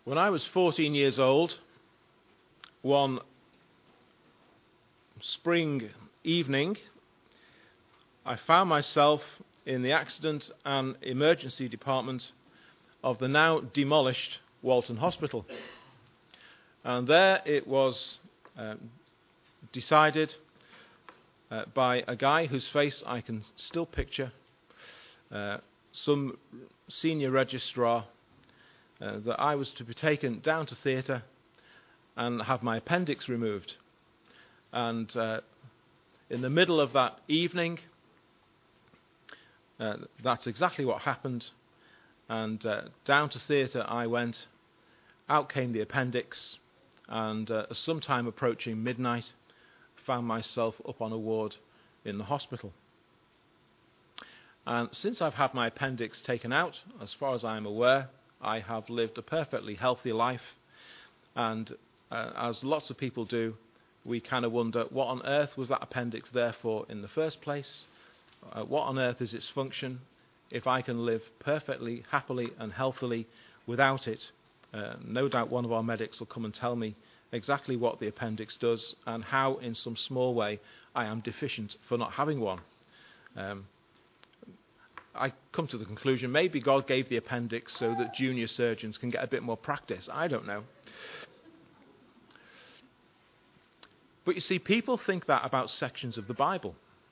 When I was 14 years old, one spring evening, I found myself in the accident and emergency department of the now demolished Walton Hospital. And there it was decided by a guy whose face I can still picture, some senior registrar, that I was to be taken down to theatre and have my appendix removed. And in the middle of that evening, that's exactly what happened. And down to theatre I went. Out came the appendix, and sometime approaching midnight, found myself up on a ward in the hospital. And since I've had my appendix taken out, as far as I am aware, I have lived a perfectly healthy life. And as lots of people do, we kind of wonder, what on earth was that appendix there for in the first place? What on earth is its function? If I can live perfectly, happily and healthily without it, no doubt one of our medics will come and tell me exactly what the appendix does and how, in some small way, I am deficient for not having one. I come to the conclusion maybe God gave the appendix so that junior surgeons can get a bit more practice. I don't know. But you see, people think that about sections of the Bible.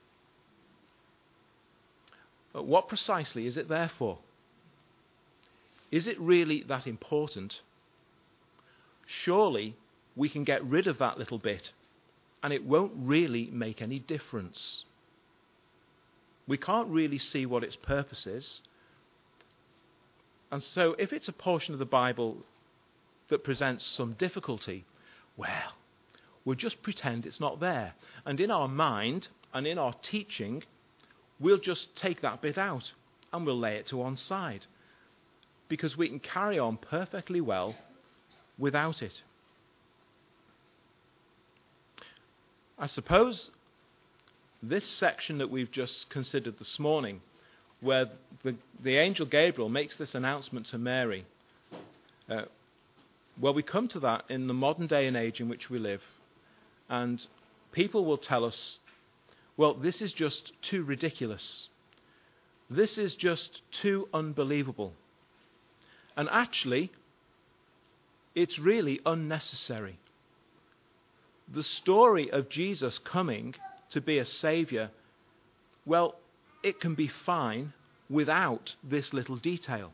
But what precisely is it there for? Is it really that important? Surely we can get rid of that little bit and it won't really make any difference. We can't really see what its purpose is. And so if it's a portion of the Bible that presents some difficulty, well, we'll just pretend it's not there. And in our mind and in our teaching, we'll just take that bit out and we'll lay it to one side, because we can carry on perfectly well without it. I suppose this section that we've just considered this morning, where the angel Gabriel makes this announcement to Mary, well, we come to that in the modern day and age in which we live, and people will tell us, well, this is just too ridiculous. This is just too unbelievable. And actually, it's really unnecessary. The story of Jesus coming to be a saviour, well, it can be fine without this little detail.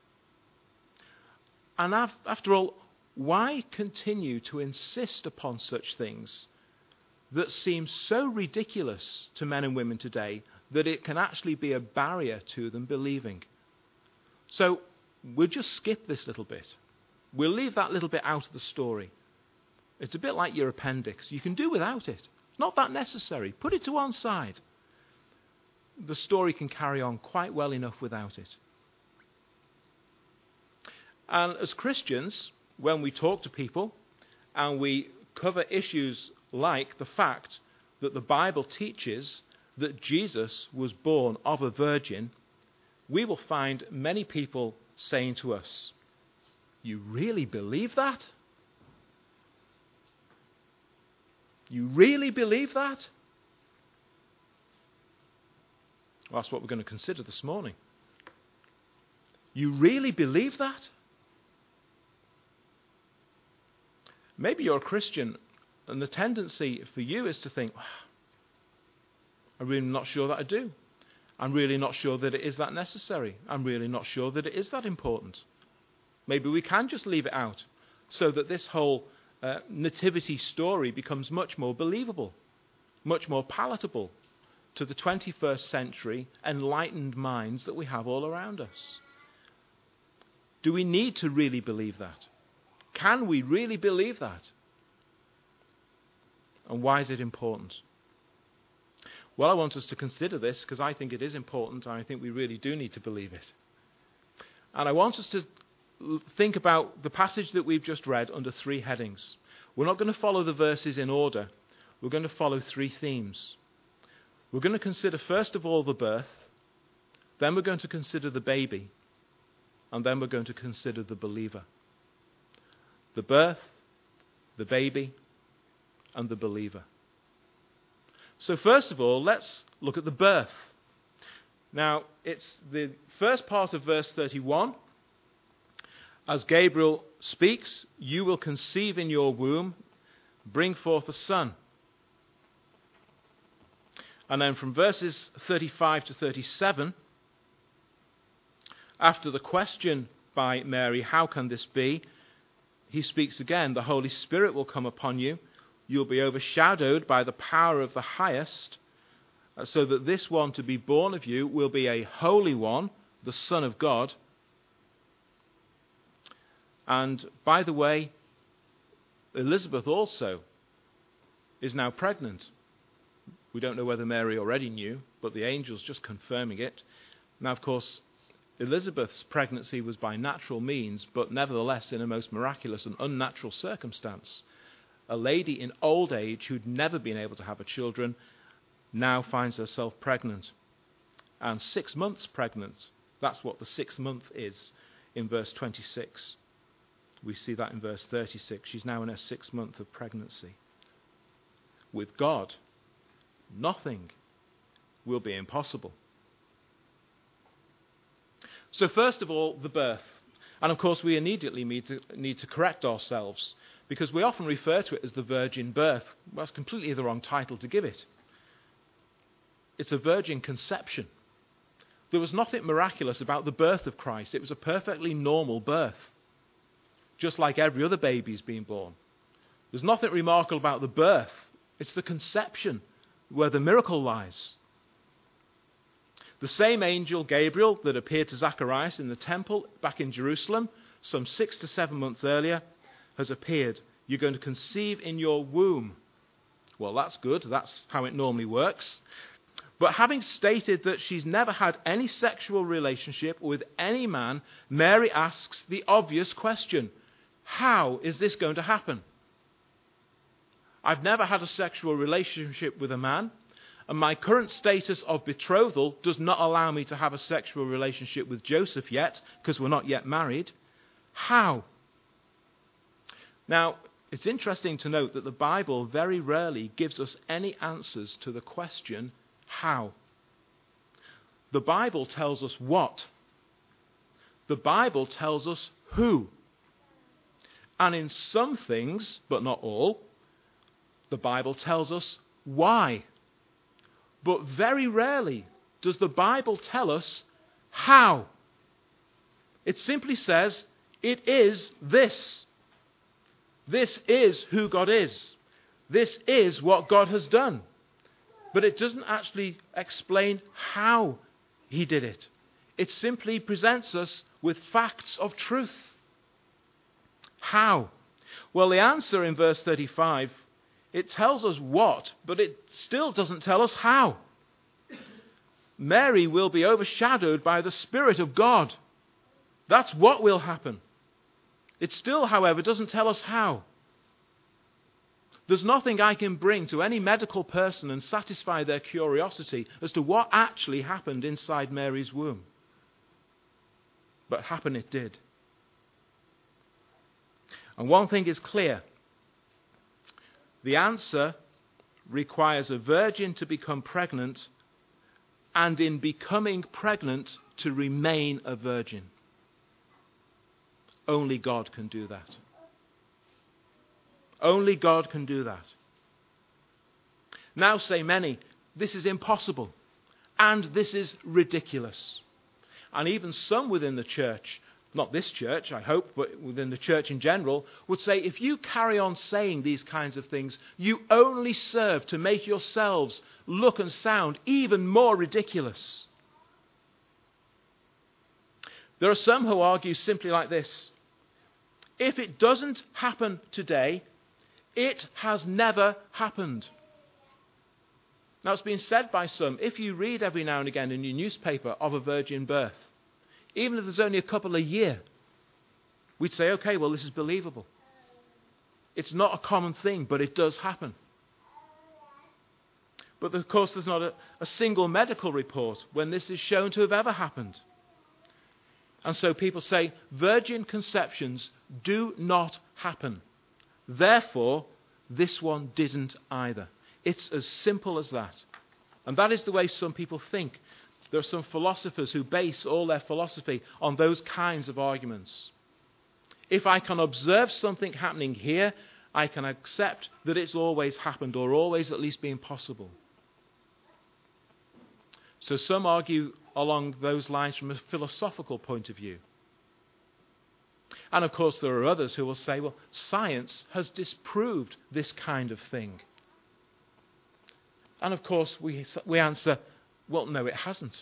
And after all, why continue to insist upon such things that seem so ridiculous to men and women today that it can actually be a barrier to them believing? So we'll just skip this little bit. We'll leave that little bit out of the story. It's a bit like your appendix. You can do without it. It's not that necessary. Put it to one side. The story can carry on quite well enough without it. And as Christians, when we talk to people and we cover issues like the fact that the Bible teaches that Jesus was born of a virgin, we will find many people saying to us, "You really believe that? You really believe that?" Well, that's what we're going to consider this morning. You really believe that? Maybe you're a Christian and the tendency for you is to think, I'm really not sure that I do. I'm really not sure that it is that necessary. I'm really not sure that it is that important. Maybe we can just leave it out so that this whole nativity story becomes much more believable, much more palatable to the 21st century enlightened minds that we have all around us. Do we need to really believe that? Can we really believe that? And why is it important? Well, I want us to consider this because I think it is important and I think we really do need to believe it. And I want us to think about the passage that we've just read under three headings. We're not going to follow the verses in order. We're going to follow three themes. We're going to consider first of all the birth, then we're going to consider the baby, and then we're going to consider the believer. the birth, the baby, and the believer. So first of all, let's look at the birth. Now, it's the first part of verse 31. As Gabriel speaks, you will conceive in your womb, bring forth a son. And then from verses 35 to 37, after the question by Mary, how can this be? He speaks again, the Holy Spirit will come upon you. You'll be overshadowed by the power of the highest, so that this one to be born of you will be a holy one, the Son of God. And by the way, Elizabeth also is now pregnant. We don't know whether Mary already knew, but the angel's just confirming it. Now, of course, Elizabeth's pregnancy was by natural means, but nevertheless in a most miraculous and unnatural circumstance. A lady in old age who'd never been able to have a children now finds herself pregnant. And 6 months pregnant. That's what the 6th month is in verse 26. We see that in verse 36. She's now in her 6th month of pregnancy. With God, nothing will be impossible. So first of all, the birth. And of course we immediately need to correct ourselves, because we often refer to it as the virgin birth. Well, that's completely the wrong title to give it. It's a virgin conception. There was nothing miraculous about the birth of Christ. It was a perfectly normal birth, just like every other baby's being born. There's nothing remarkable about the birth. It's the conception where the miracle lies. The same angel, Gabriel, that appeared to Zacharias in the temple back in Jerusalem some 6 to 7 months earlier, has appeared. You're going to conceive in your womb. Well, that's good. That's how it normally works. But having stated that she's never had any sexual relationship with any man, Mary asks the obvious question: how is this going to happen? I've never had a sexual relationship with a man, and my current status of betrothal does not allow me to have a sexual relationship with Joseph yet, because we're not yet married. How? Now, it's interesting to note that the Bible very rarely gives us any answers to the question, how? The Bible tells us what. The Bible tells us who. And in some things, but not all, the Bible tells us why. But very rarely does the Bible tell us how. It simply says, it is this. This is who God is. This is what God has done. But it doesn't actually explain how he did it. It simply presents us with facts of truth. How? Well, the answer in verse 35, it tells us what, but it still doesn't tell us how. Mary will be overshadowed by the Spirit of God. That's what will happen. It still, however, doesn't tell us how. There's nothing I can bring to any medical person and satisfy their curiosity as to what actually happened inside Mary's womb. But happen it did. And one thing is clear. The answer requires a virgin to become pregnant, and in becoming pregnant to remain a virgin. Only God can do that. Only God can do that. Now say many, this is impossible, and this is ridiculous. And even some within the church, not this church, I hope, but within the church in general, would say, if you carry on saying these kinds of things, you only serve to make yourselves look and sound even more ridiculous. There are some who argue simply like this: if it doesn't happen today, it has never happened. Now, it's been said by some, if you read every now and again in your newspaper of a virgin birth, even if there's only a couple a year, we'd say, okay, well, this is believable. It's not a common thing, but it does happen. But of course, there's not a single medical report when this is shown to have ever happened. And so people say virgin conceptions do not happen. Therefore, this one didn't either. It's as simple as that. And that is the way some people think. There are some philosophers who base all their philosophy on those kinds of arguments. If I can observe something happening here, I can accept that it's always happened, or always at least been possible. So some argue along those lines from a philosophical point of view. And of course there are others who will say, well, science has disproved this kind of thing. And of course we answer, well, no, it hasn't.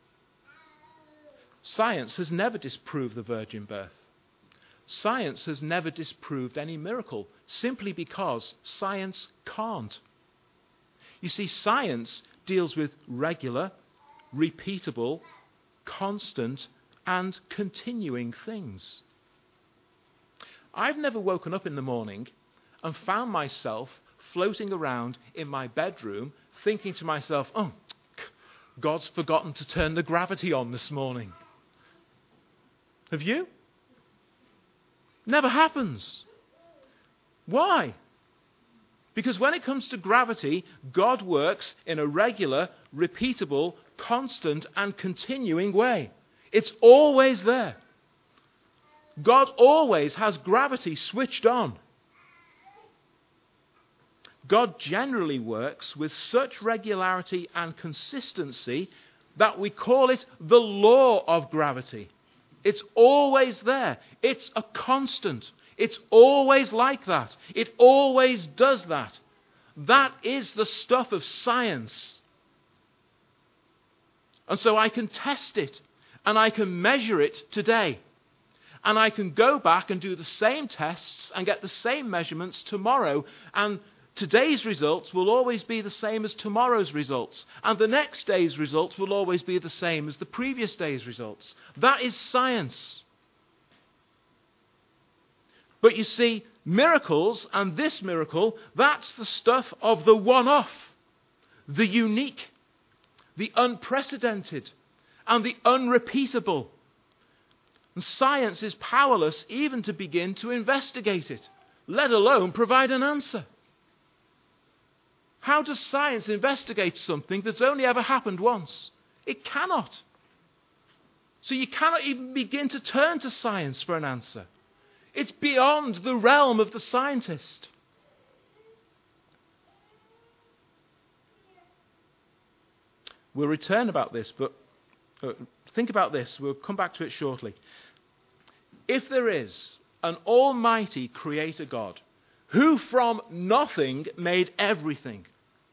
Science has never disproved the virgin birth. Science has never disproved any miracle, simply because science can't. You see, science deals with regular, repeatable, constant, and continuing things. I've never woken up in the morning and found myself floating around in my bedroom thinking to myself, oh, God's forgotten to turn the gravity on this morning. Have you? Never happens. Why? Because when it comes to gravity, God works in a regular, repeatable, constant, and continuing way. It's always there. God always has gravity switched on. God generally works with such regularity and consistency that we call it the law of gravity. It's always there. It's a constant. It's always like that. It always does that. That is the stuff of science. And so I can test it, and I can measure it today. And I can go back and do the same tests and get the same measurements tomorrow, and today's results will always be the same as tomorrow's results. And the next day's results will always be the same as the previous day's results. That is science. But you see, miracles, and this miracle, that's the stuff of the one-off, the unique, the unprecedented, and the unrepeatable. And science is powerless even to begin to investigate it, let alone provide an answer. How does science investigate something that's only ever happened once? It cannot. So you cannot even begin to turn to science for an answer. It's beyond the realm of the scientist. We'll return about this, but think about this. We'll come back to it shortly. If there is an almighty creator God who from nothing made everything,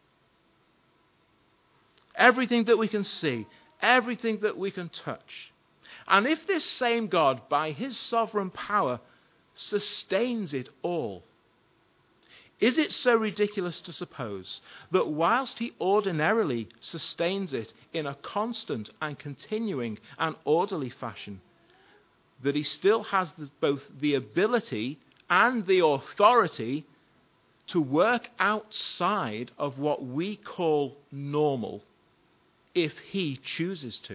everything that we can see, everything that we can touch, and if this same God, by his sovereign power, sustains it all, is it so ridiculous to suppose that whilst he ordinarily sustains it in a constant and continuing and orderly fashion, that he still has both the ability and the authority to work outside of what we call normal if he chooses to?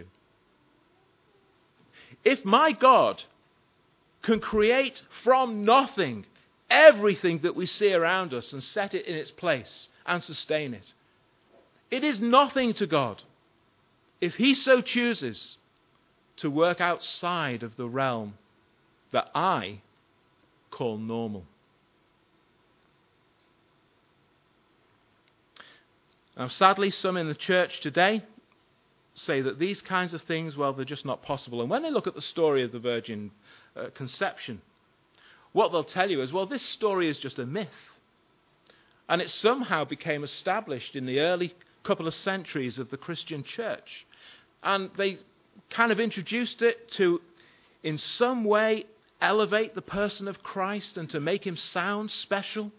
If my God can create from nothing everything that we see around us and set it in its place and sustain it, it is nothing to God if he so chooses to work outside of the realm that I call normal. Now, sadly, some in the church today say that these kinds of things, well, they're just not possible. And when they look at the story of the virgin conception, what they'll tell you is, well, this story is just a myth. And it somehow became established in the early couple of centuries of the Christian church. And they kind of introduced it to, in some way, elevate the person of Christ and to make him sound special.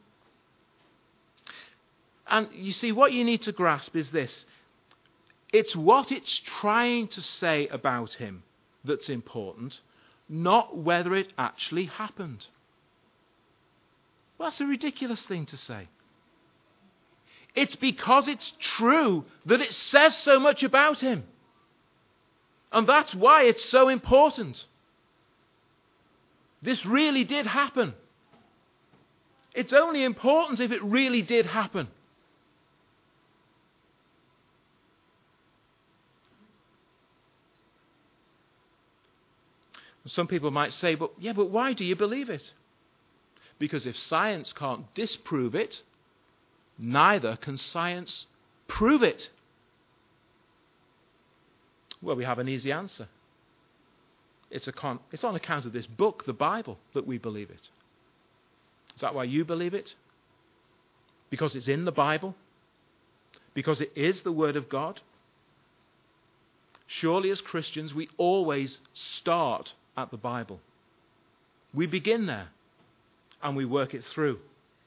And you see, what you need to grasp is this. It's what it's trying to say about him that's important, not whether it actually happened. Well, that's a ridiculous thing to say. It's because it's true that it says so much about him. And that's why it's so important. This really did happen. It's only important if it really did happen. Some people might say, but why do you believe it? Because if science can't disprove it, neither can science prove it. Well, we have an easy answer. It's on account of this book, the Bible, that we believe it. Is that why you believe it? Because it's in the Bible? Because it is the Word of God? Surely as Christians, we always start at the Bible. We begin there and we work it through.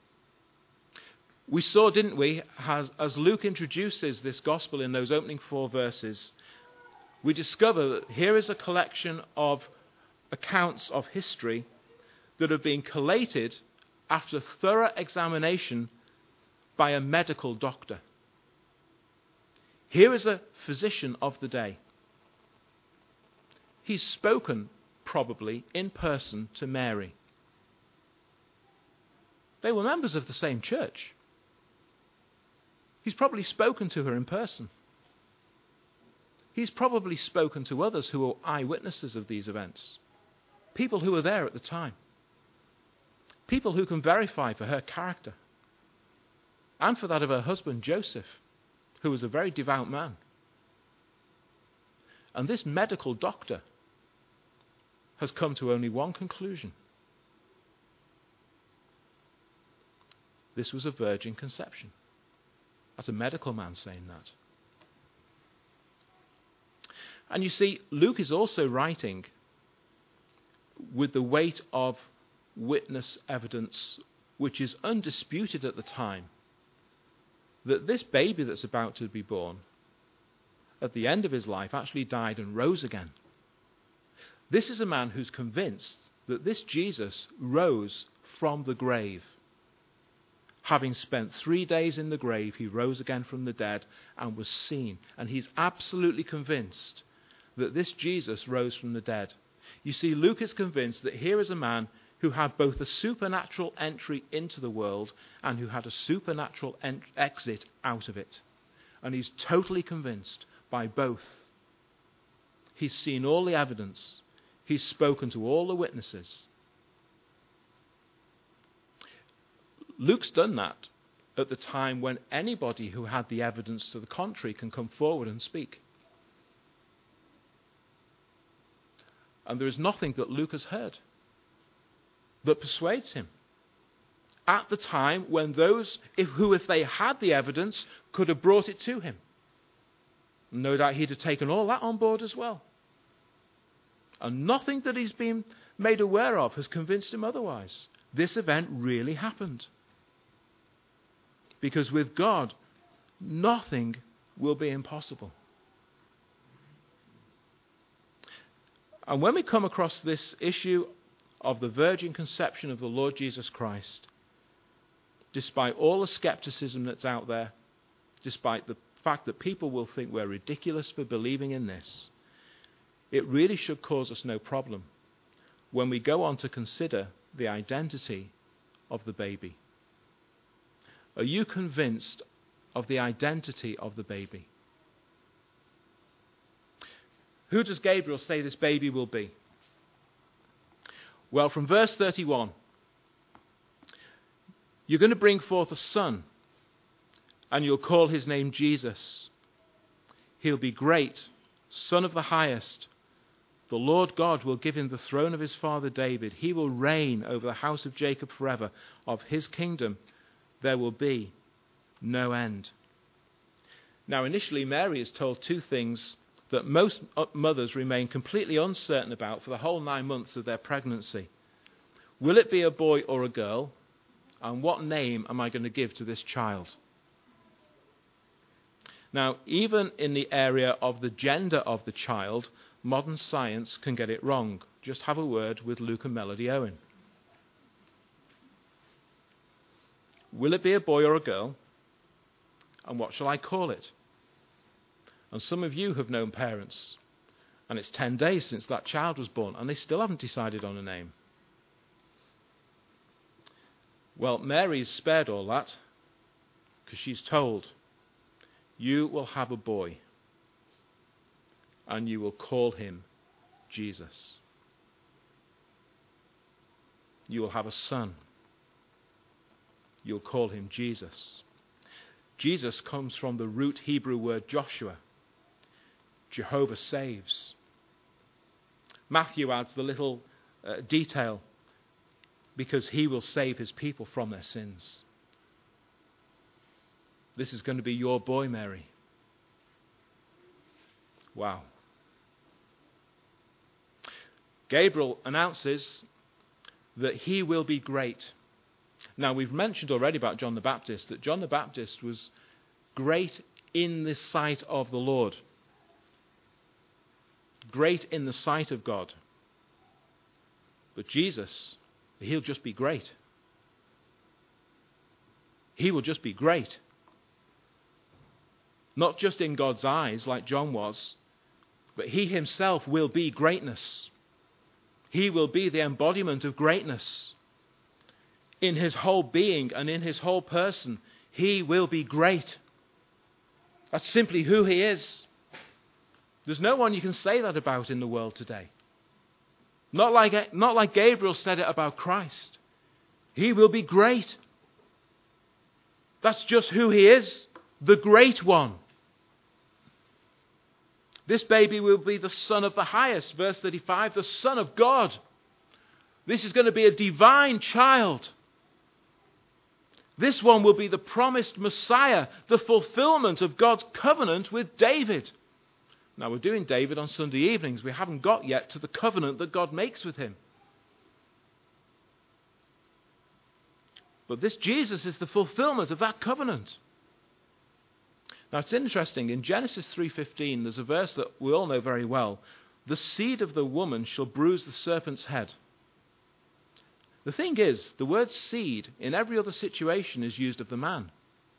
We saw, didn't we, as Luke introduces this gospel in those opening 4 verses, we discover that here is a collection of accounts of history that have been collated after thorough examination by a medical doctor. Here is a physician of the day. He's spoken, probably, in person to Mary. They were members of the same church. He's probably spoken to her in person. He's probably spoken to others who are eyewitnesses of these events. People who were there at the time. People who can verify for her character. And for that of her husband, Joseph, who was a very devout man. And this medical doctor has come to only one conclusion. This was a virgin conception. That's a medical man saying that. And you see, Luke is also writing with the weight of witness evidence, which is undisputed at the time, that this baby that's about to be born, at the end of his life, actually died and rose again. This is a man who's convinced that this Jesus rose from the grave. Having spent 3 days in the grave, he rose again from the dead and was seen. And he's absolutely convinced that this Jesus rose from the dead. You see, Luke is convinced that here is a man who had both a supernatural entry into the world and who had a supernatural exit out of it. And he's totally convinced by both. He's seen all the evidence. He's spoken to all the witnesses. Luke's done that at the time when anybody who had the evidence to the contrary can come forward and speak. And there is nothing that Luke has heard that persuades him. At the time when those who, if they had the evidence, could have brought it to him. No doubt he'd have taken all that on board as well. And nothing that he's been made aware of has convinced him otherwise. This event really happened. Because with God, nothing will be impossible. And when we come across this issue of the virgin conception of the Lord Jesus Christ, despite all the skepticism that's out there, despite the fact that people will think we're ridiculous for believing in this, it really should cause us no problem when we go on to consider the identity of the baby. Are you convinced of the identity of the baby? Who does Gabriel say this baby will be? Well, from verse 31, you're going to bring forth a son, and you'll call his name Jesus. He'll be great, Son of the Highest. The Lord God will give him the throne of his father David. He will reign over the house of Jacob forever. Of his kingdom there will be no end. Now, initially, Mary is told two things that most mothers remain completely uncertain about for the whole 9 months of their pregnancy. Will it be a boy or a girl? And what name am I going to give to this child? Now, even in the area of the gender of the child, modern science can get it wrong. Just have a word with Luke and Melody Owen. Will it be a boy or a girl? And what shall I call it? And some of you have known parents, and it's 10 days since that child was born, and they still haven't decided on a name. Well, Mary's spared all that because she's told, you will have a boy and you will call him Jesus. You will have a son. You'll call him Jesus. Jesus comes from the root Hebrew word Joshua. Jehovah saves. Matthew adds the little detail, because he will save his people from their sins. This is going to be your boy, Mary. Wow. Gabriel announces that he will be great. Now, we've mentioned already about John the Baptist, that John the Baptist was great in the sight of the Lord. Great in the sight of God. But Jesus, he'll just be great. He will just be great. Not just in God's eyes, like John was, but he himself will be greatness. He will be the embodiment of greatness. In his whole being and in his whole person, he will be great. That's simply who he is. There's no one you can say that about in the world today. Not like Gabriel said it about Christ. He will be great. That's just who he is, the great one. This baby will be the Son of the Highest, verse 35, the Son of God. This is going to be a divine child. This one will be the promised Messiah, the fulfillment of God's covenant with David. Now, we're doing David on Sunday evenings. We haven't got yet to the covenant that God makes with him. But this Jesus is the fulfillment of that covenant. Now, it's interesting. In Genesis 3:15, there's a verse that we all know very well. The seed of the woman shall bruise the serpent's head. The thing is, the word seed in every other situation is used of the man.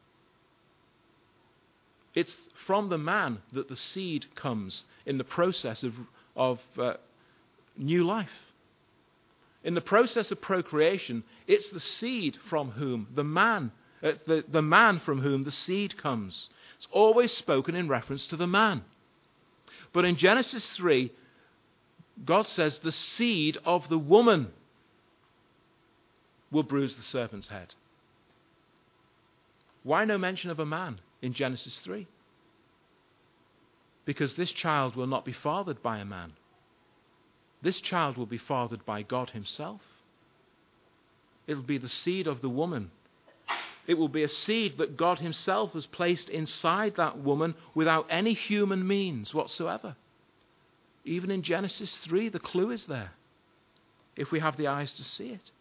It's from the man that the seed comes in the process of new life. In the process of procreation, it's the seed from whom the man from whom the seed comes. It's always spoken in reference to the man. But in Genesis 3, God says the seed of the woman will bruise the serpent's head. Why no mention of a man in Genesis 3? Because this child will not be fathered by a man. This child will be fathered by God himself. It will be the seed of the woman. It will be a seed that God himself has placed inside that woman without any human means whatsoever. Even in Genesis 3, the clue is there, if we have the eyes to see it.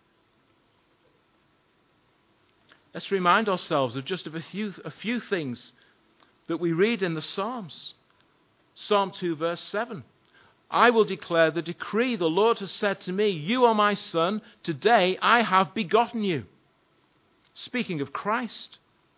Let's remind ourselves of just a few things that we read in the Psalms. Psalm 2, verse 7. I will declare the decree the Lord has said to me, you are my son, today I have begotten you. Speaking of Christ.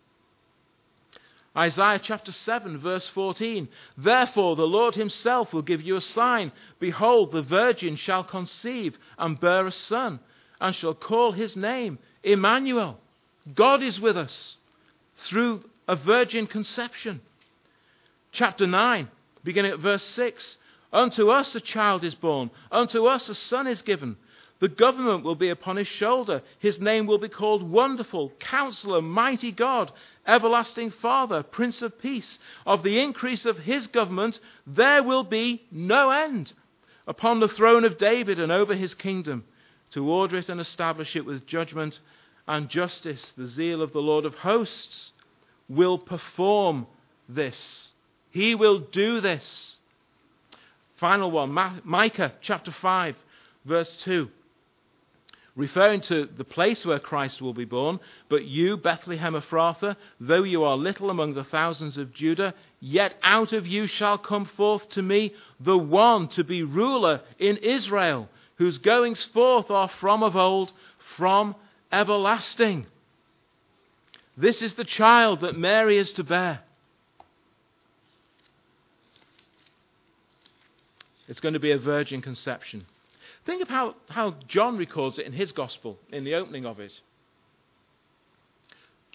Isaiah chapter 7, verse 14. Therefore the Lord himself will give you a sign. Behold, the virgin shall conceive and bear a son, and shall call his name Emmanuel. God is with us through a virgin conception. Chapter 9, beginning at verse 6. Unto us a child is born, unto us a son is given. The government will be upon his shoulder. His name will be called Wonderful, Counselor, Mighty God, Everlasting Father, Prince of Peace. Of the increase of his government there will be no end. Upon the throne of David and over his kingdom, to order it and establish it with judgment and justice. The zeal of the Lord of hosts will perform this. He will do this. Final one, Micah chapter 5, verse 2. Referring to the place where Christ will be born. But you, Bethlehem Ephrathah, though you are little among the thousands of Judah, yet out of you shall come forth to me the one to be ruler in Israel, whose goings forth are from of old, from everlasting. This is the child that Mary is to bear. It's going to be a virgin conception. Think of how John records it in his gospel, in the opening of it.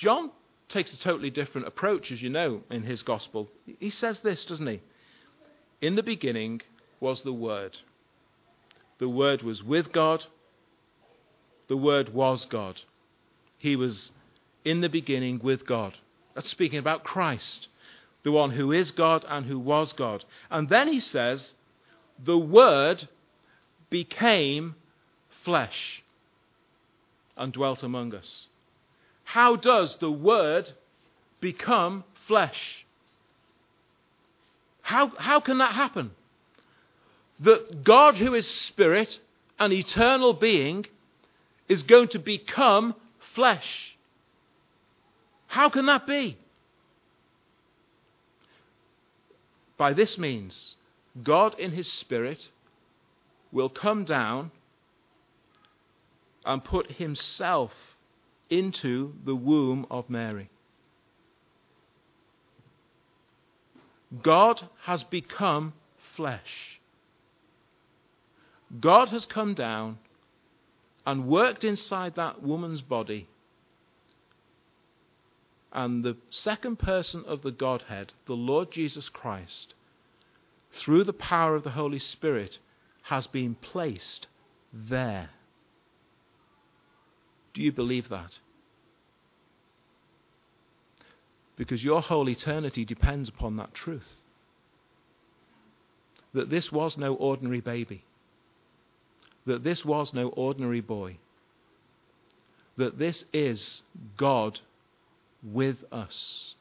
John takes a totally different approach, as you know, in his gospel. He says this, doesn't he? In the beginning was the Word. The Word was with God. The Word was God. He was in the beginning with God. That's speaking about Christ, the one who is God and who was God. And then he says, the Word became flesh and dwelt among us. How does the Word become flesh? How can that happen? That God, who is spirit, an eternal being, is going to become flesh. How can that be? By this means, God in his spirit will come down and put himself into the womb of Mary. God has become flesh. God has come down and worked inside that woman's body. And the second person of the Godhead, the Lord Jesus Christ, through the power of the Holy Spirit, has been placed there. Do you believe that? Because your whole eternity depends upon that truth. That this was no ordinary baby. That this was no ordinary boy. That this is God with us.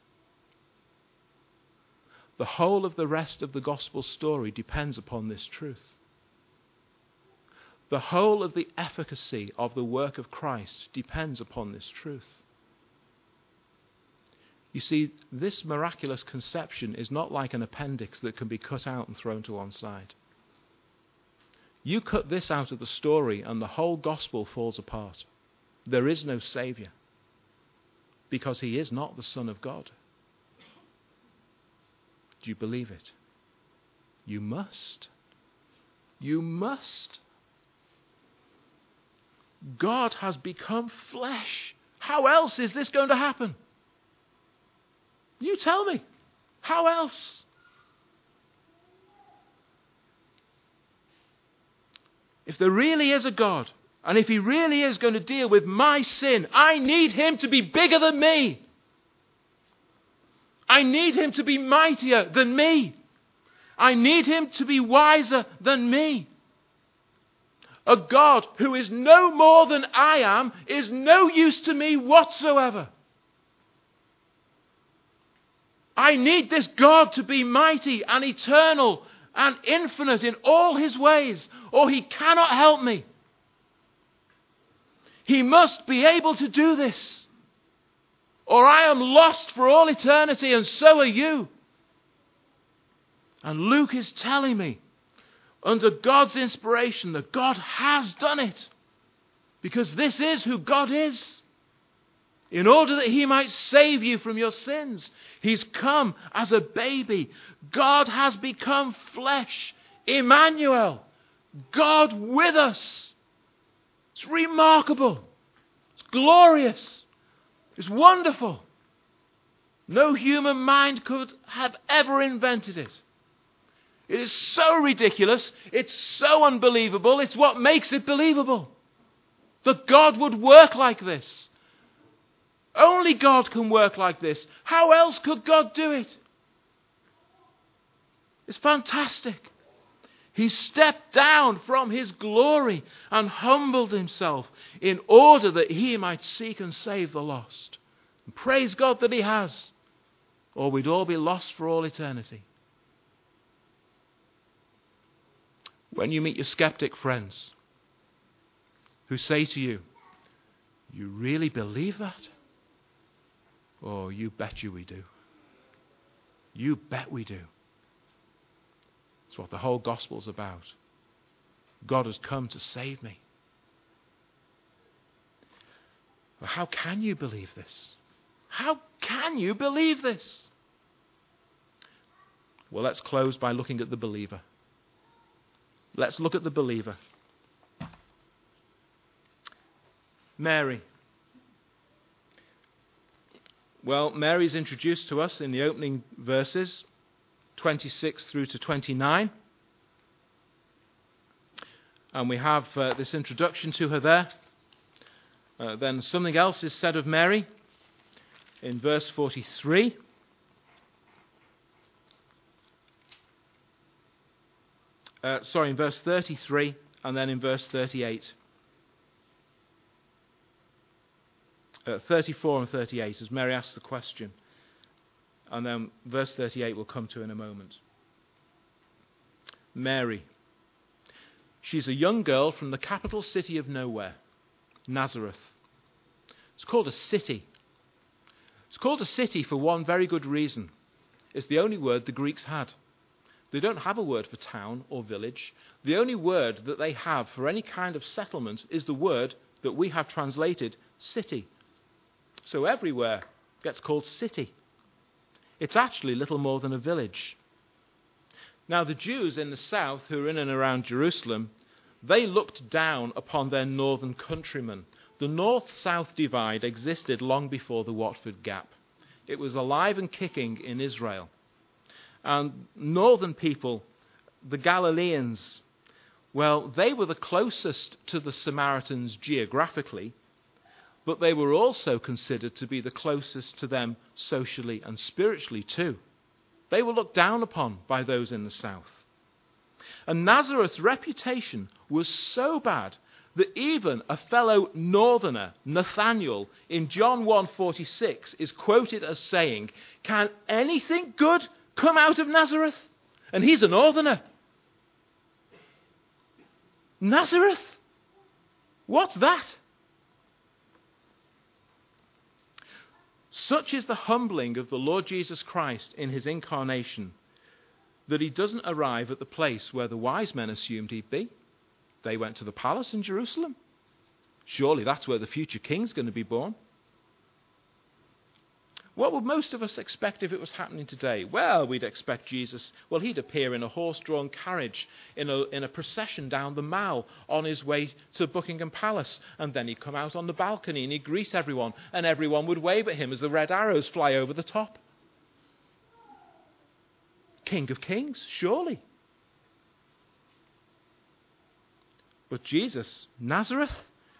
The whole of the rest of the gospel story depends upon this truth. The whole of the efficacy of the work of Christ depends upon this truth. You see, this miraculous conception is not like an appendix that can be cut out and thrown to one side. You cut this out of the story and the whole gospel falls apart. There is no Saviour, because he is not the Son of God. Do you believe it? You must. You must. God has become flesh. How else is this going to happen? You tell me. How else? If there really is a God, and if he really is going to deal with my sin, I need him to be bigger than me. I need him to be mightier than me. I need him to be wiser than me. A God who is no more than I am is no use to me whatsoever. I need this God to be mighty and eternal and infinite in all his ways, or he cannot help me. He must be able to do this, or I am lost for all eternity, and so are you. And Luke is telling me, under God's inspiration, that God has done it, because this is who God is. In order that he might save you from your sins, he's come as a baby. God has become flesh. Emmanuel, God with us. It's remarkable. It's glorious. It's wonderful. No human mind could have ever invented it. It is so ridiculous. It's so unbelievable. It's what makes it believable. That God would work like this. Only God can work like this. How else could God do it? It's fantastic. He stepped down from his glory and humbled himself in order that he might seek and save the lost. And praise God that he has, or we'd all be lost for all eternity. When you meet your skeptic friends who say to you, "You really believe that?" Oh, you bet you we do. You bet we do. It's what the whole gospel's about. God has come to save me. Well, how can you believe this? How can you believe this? Well, let's close by looking at the believer. Let's look at the believer. Mary. Well, Mary's introduced to us in the opening verses, 26 through to 29. And we have this introduction to her there. Then something else is said of Mary in verse 43. In verse 33 and then in verse 38. 34 and 38 as Mary asks the question. And then verse 38 we'll come to in a moment. Mary. She's a young girl from the capital city of nowhere, Nazareth. It's called a city. It's called a city for one very good reason. It's the only word the Greeks had. They don't have a word for town or village. The only word that they have for any kind of settlement is the word that we have translated city. So everywhere gets called city. It's actually little more than a village. Now the Jews in the south who are in and around Jerusalem, they looked down upon their northern countrymen. The north-south divide existed long before the Watford Gap. It was alive and kicking in Israel. And northern people, the Galileans, well, they were the closest to the Samaritans geographically, but they were also considered to be the closest to them socially and spiritually too. They were looked down upon by those in the south. And Nazareth's reputation was so bad that even a fellow northerner, Nathanael, in John 1:46 is quoted as saying, "Can anything good come out of Nazareth?" And he's a northerner. Nazareth? What's that? Such is the humbling of the Lord Jesus Christ in his incarnation that he doesn't arrive at the place where the wise men assumed he'd be. They went to the palace in Jerusalem. Surely that's where the future king's going to be born. What would most of us expect if it was happening today? Well, we'd expect Jesus, well, he'd appear in a horse-drawn carriage in a procession down the Mall on his way to Buckingham Palace. And then he'd come out on the balcony and he'd greet everyone. And everyone would wave at him as the red arrows fly over the top. King of Kings, surely. But Jesus, Nazareth?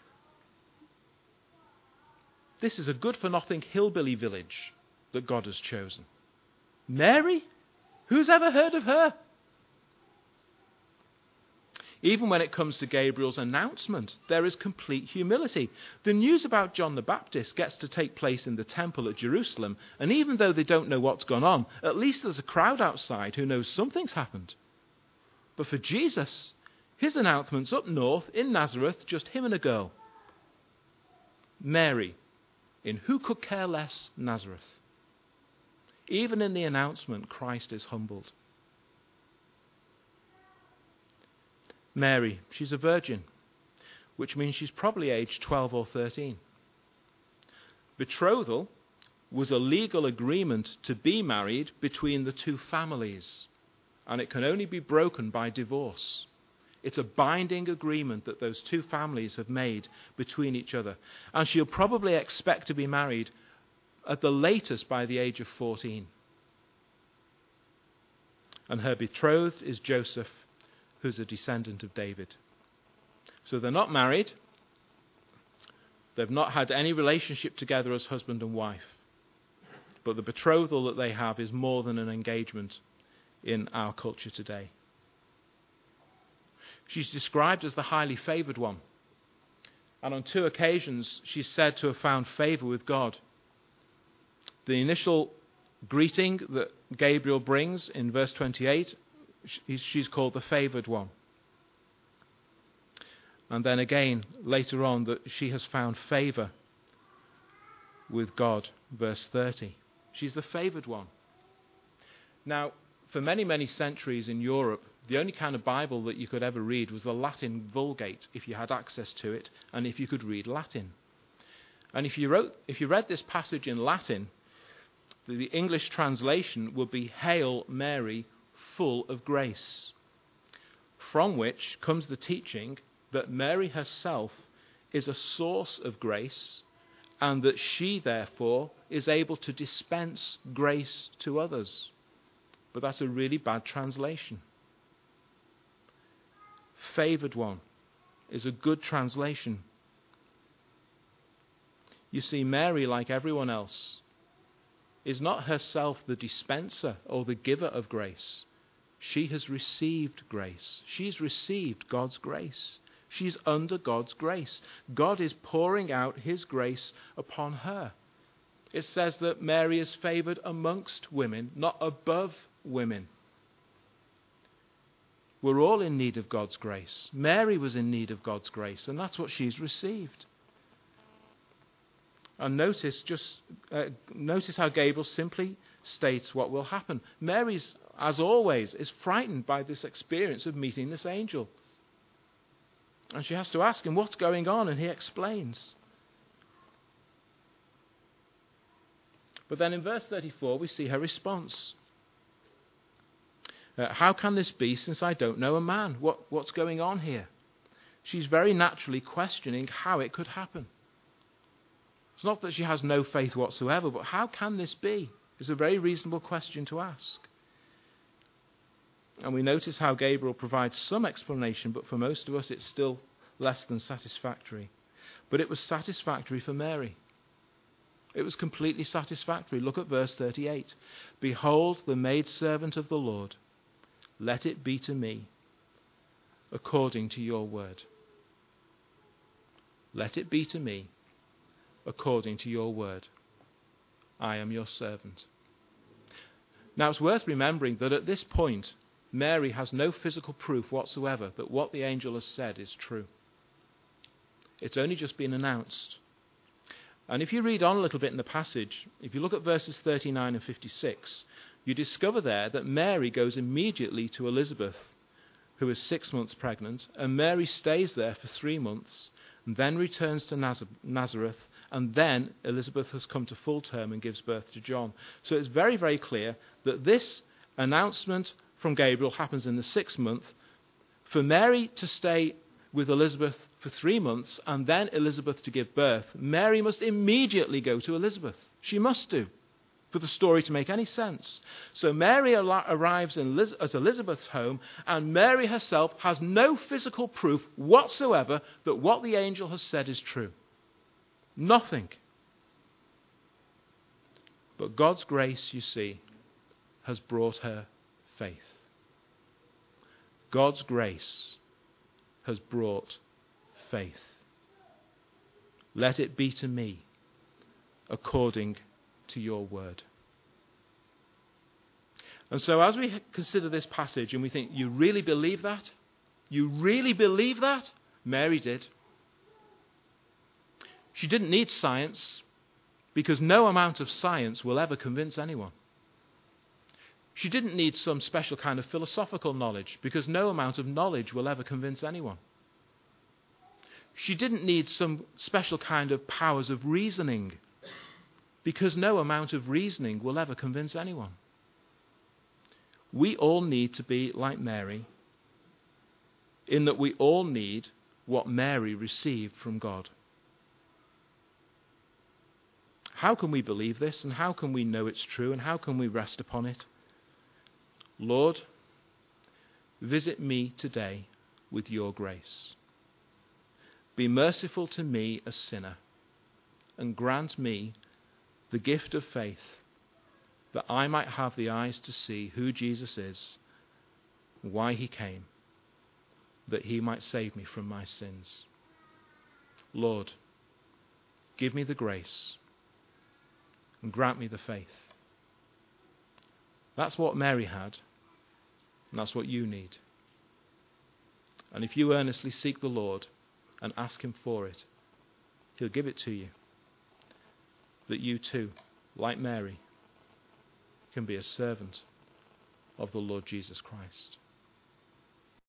This is a good-for-nothing hillbilly village that God has chosen. Mary? Who's ever heard of her? Even when it comes to Gabriel's announcement, there is complete humility. The news about John the Baptist gets to take place in the temple at Jerusalem, and even though they don't know what's gone on, at least there's a crowd outside who knows something's happened. But for Jesus, his announcement's up north in Nazareth, just him and a girl. Mary. In who could care less, Nazareth. Even in the announcement, Christ is humbled. Mary, she's a virgin, which means she's probably aged 12 or 13. Betrothal was a legal agreement to be married between the two families, and it can only be broken by divorce. It's a binding agreement that those two families have made between each other. And she'll probably expect to be married at the latest by the age of 14. And her betrothed is Joseph, who's a descendant of David. So they're not married. They've not had any relationship together as husband and wife. But the betrothal that they have is more than an engagement in our culture today. She's described as the highly favoured one. And on 2 occasions, she's said to have found favour with God. The initial greeting that Gabriel brings in verse 28, she's called the favoured one. And then again, later on, that she has found favour with God, verse 30. She's the favoured one. Now, for many, many centuries in Europe, the only kind of Bible that you could ever read was the Latin Vulgate, if you had access to it, and if you could read Latin. And if you read this passage in Latin, the English translation would be, "Hail Mary, full of grace," from which comes the teaching that Mary herself is a source of grace and that she, therefore, is able to dispense grace to others. But that's a really bad translation. Favoured one is a good translation. You see, Mary, like everyone else, is not herself the dispenser or the giver of grace. She has received grace. She's received God's grace. She's under God's grace. God is pouring out his grace upon her. It says that Mary is favoured amongst women, not above women. We're all in need of God's grace. Mary was in need of God's grace, and that's what she's received. And notice how Gabriel simply states what will happen. Mary, as always, is frightened by this experience of meeting this angel. And she has to ask him what's going on, and he explains. But then in verse 34 we see her response. How can this be, since I don't know a man? What's going on here? She's very naturally questioning how it could happen. It's not that she has no faith whatsoever, but how can this be? It's a very reasonable question to ask. And we notice how Gabriel provides some explanation, but for most of us it's still less than satisfactory. But it was satisfactory for Mary. It was completely satisfactory. Look at verse 38. Behold, the maidservant of the Lord. Let it be to me according to your word. Let it be to me according to your word. I am your servant. Now it's worth remembering that at this point, Mary has no physical proof whatsoever that what the angel has said is true. It's only just been announced. And if you read on a little bit in the passage, if you look at verses 39 and 56, you discover there that Mary goes immediately to Elizabeth, who is 6 months pregnant, and Mary stays there for 3 months, and then returns to Nazareth, and then Elizabeth has come to full term and gives birth to John. So it's very, very clear that this announcement from Gabriel happens in the 6th month. For Mary to stay with Elizabeth for 3 months and then Elizabeth to give birth, Mary must immediately go to Elizabeth. She must do, for the story to make any sense. So Mary arrives at Elizabeth's home, and Mary herself has no physical proof whatsoever that what the angel has said is true. Nothing. But God's grace, you see, has brought her faith. God's grace has brought faith. Let it be to me according to your word. And so as we consider this passage and we think, you really believe that? You really believe that? Mary did. She didn't need science, because no amount of science will ever convince anyone. She didn't need some special kind of philosophical knowledge, because no amount of knowledge will ever convince anyone. She didn't need some special kind of powers of reasoning, because no amount of reasoning will ever convince anyone. We all need to be like Mary, in that we all need what Mary received from God. How can we believe this, and how can we know it's true, and how can we rest upon it? Lord, visit me today with your grace. Be merciful to me, a sinner, and grant me the gift of faith, that I might have the eyes to see who Jesus is, why he came, that he might save me from my sins. Lord, give me the grace and grant me the faith. That's what Mary had, and that's what you need. And if you earnestly seek the Lord and ask him for it, he'll give it to you, that you too, like Mary, can be a servant of the Lord Jesus Christ.